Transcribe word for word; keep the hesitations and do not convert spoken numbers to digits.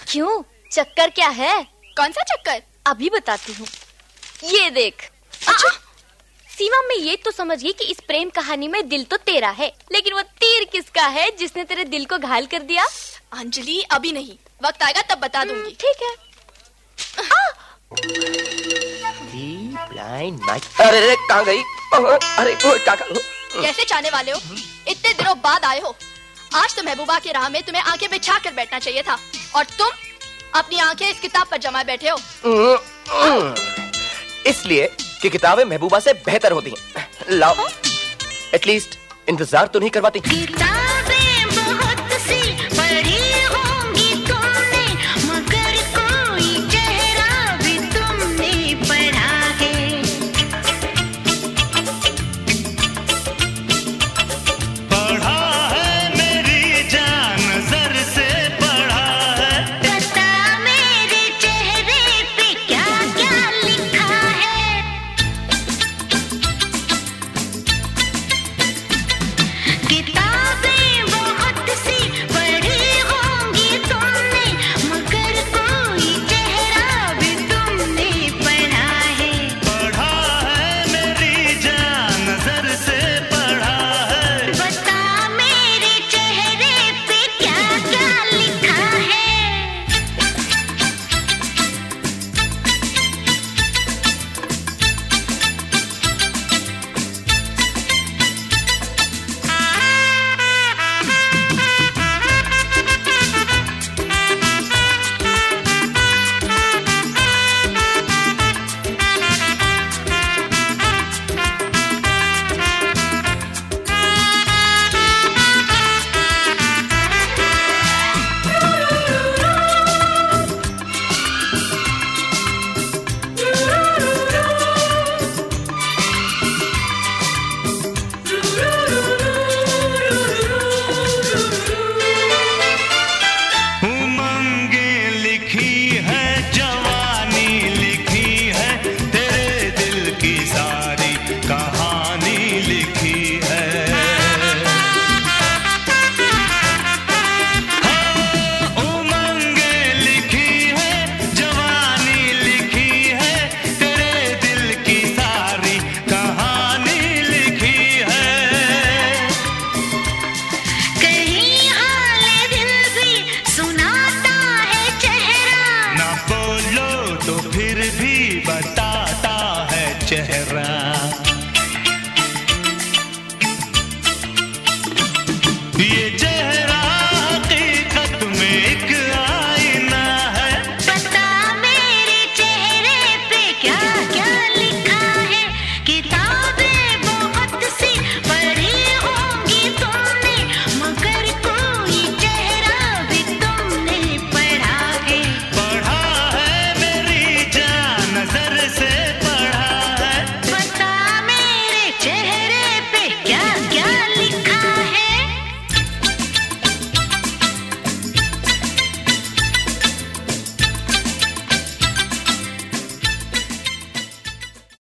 क्यों, चक्कर क्या है? कौन सा चक्कर? अभी बताती हूँ। ये देख। अच्छा, सीमा, मैं ये तो समझ गई कि इस प्रेम कहानी में दिल तो तेरा है, लेकिन वो तीर किसका है जिसने तेरे दिल को घायल कर दिया? अंजलि अभी नहीं, वक्त आएगा तब बता दूंगी। ठीक है। Blind night. अरे अरे कहाँ गई? अरे क्या? कैसे चाहने वाले हो? इतने दिनों बाद आए हो। आज तो महबूबा की राह में तुम्हें आंखें बिछा कर बैठना चाहिए था, और तुम अपनी आंखें इस किताब पर जमाए बैठे हो। इसलिए कि किताबें महबूबा से बेहतर होती हैं। लाओ, एटलीस्ट इंतजार तो नहीं करवाती।